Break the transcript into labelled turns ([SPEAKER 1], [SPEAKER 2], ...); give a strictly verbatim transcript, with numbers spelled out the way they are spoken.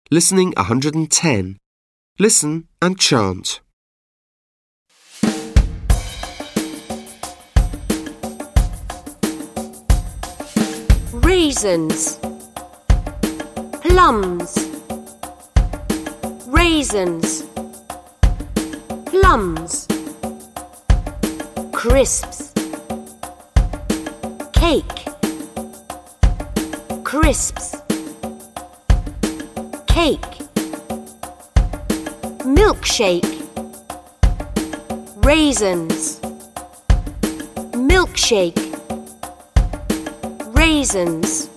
[SPEAKER 1] Listening one hundred ten. Listen and chant.
[SPEAKER 2] Raisins, plums, raisins, plums, crisps, cake, crisps, cake, milkshake, raisins, milkshake, raisins.